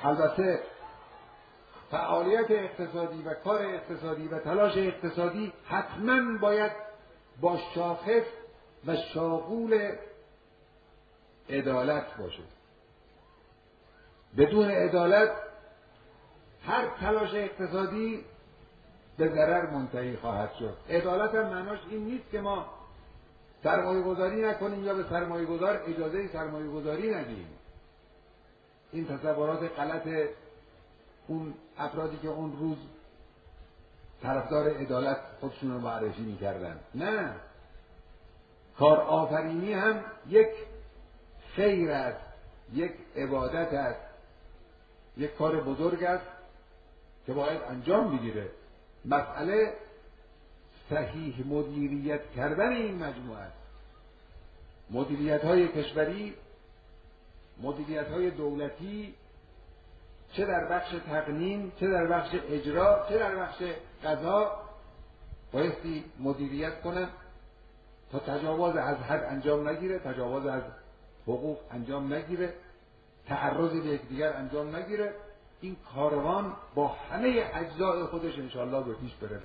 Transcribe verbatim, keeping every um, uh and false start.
البته فعالیت اقتصادی و کار اقتصادی و تلاش اقتصادی حتما باید با شاخص و شاغول عدالت باشه. بدون عدالت هر تلاش اقتصادی به ضرر منتهی خواهد شد. عدالت هم معناش این نیست که ما سرمایه گذاری نکنیم یا به سرمایه گذار اجازه سرمایه گذاری ندیم. این تصورات غلط اون افرادی که اون روز طرفدار عدالت خودشون رو معرفی می‌کردن. نه، کار آفرینی هم یک خیر است، یک عبادت است، یک کار بزرگ است که باید انجام بگیره. مسئله صحیح مدیریت کردن این مجموعه است. مدیریت‌های کشوری، مدیریت‌های دولتی، چه در بخش تقنین، چه در بخش اجرا، چه در بخش قضا، بایستی مدیریت کنن تا تجاوز از حد انجام نگیره، تجاوز از حقوق انجام نگیره، تعرض به یکدیگر انجام نگیره. این کاروان با همه اجزای خودش انشاءالله به پیش بره.